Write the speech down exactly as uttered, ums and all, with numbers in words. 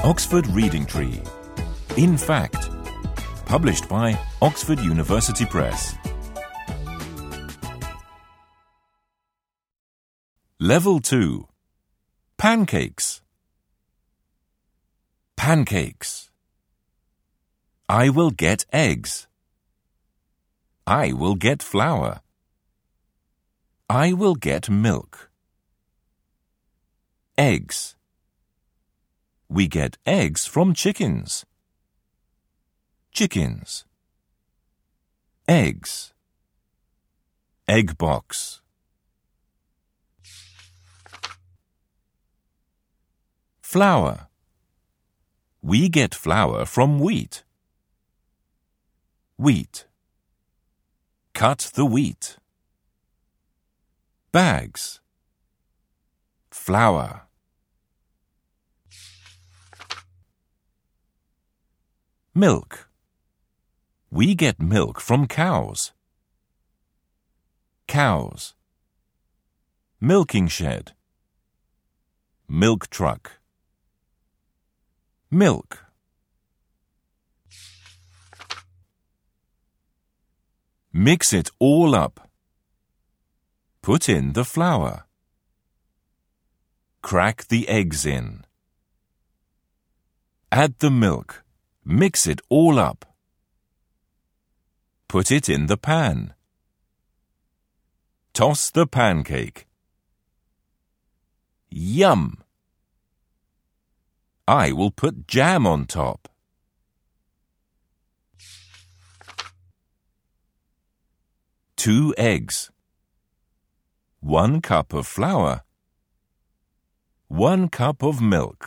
Oxford Reading Tree. In Fact. Published by Oxford University Press. Level two. Pancakes. Pancakes. I will get eggs. I will get flour. I will get milk. Eggs. We get eggs from chickens. Chickens. Eggs. Egg box. Flour. We get flour from wheat. Wheat. Cut the wheat. Bags. Flour. Milk. We get milk from cows. Cows. Milking shed. Milk truck. Milk. Mix it all up. Put in the flour. Crack the eggs in. Add the milk. Mix it all up. Put it in the pan. Toss the pancake. Yum! I will put jam on top. Two eggs. One cup of flour. One cup of milk.